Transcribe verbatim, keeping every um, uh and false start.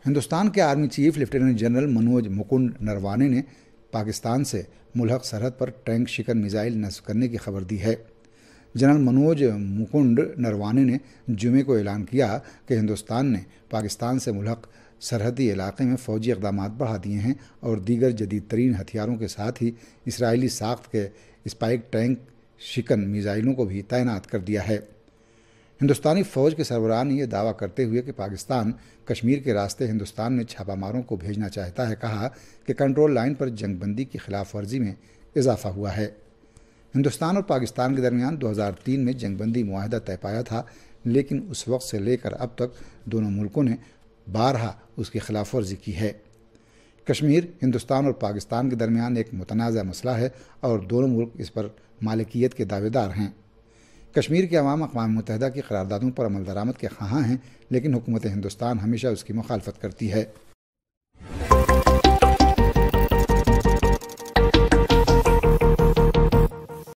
ہندوستان کے army chief lieutenant general Manoj Mukund Naravane نے پاکستان سے ملحق سرحد پر ٹینک شکن میزائل نصب کرنے کی خبر دی ہے۔ جنرل منوج مکنڈ نروانے نے جمعے کو اعلان کیا کہ ہندوستان نے پاکستان سے ملحق سرحدی علاقے میں فوجی اقدامات بڑھا دیے ہیں اور دیگر جدید ترین ہتھیاروں کے ساتھ ہی اسرائیلی ساخت کے اسپائک ٹینک شکن میزائلوں کو بھی تعینات کر دیا ہے۔ ہندوستانی فوج کے سربراہ نے یہ دعویٰ کرتے ہوئے کہ پاکستان کشمیر کے راستے ہندوستان میں چھاپہ ماروں کو بھیجنا چاہتا ہے کہا کہ کنٹرول لائن پر جنگ بندی کی خلاف ورزی میں اضافہ ہوا ہے۔ ہندوستان اور پاکستان کے درمیان دو ہزار تین میں جنگ بندی معاہدہ طے پایا تھا، لیکن اس وقت سے لے کر اب تک دونوں ملکوں نے بارہا اس کی خلاف ورزی کی ہے۔ کشمیر ہندوستان اور پاکستان کے درمیان ایک متنازع مسئلہ ہے اور دونوں ملک اس پر مالکیت کے دعوے دار ہیں۔ کشمیر کے عوام اقوام متحدہ کی قراردادوں پر عمل درآمد کے خواہاں ہیں، لیکن حکومت ہندوستان ہمیشہ اس کی مخالفت کرتی ہے۔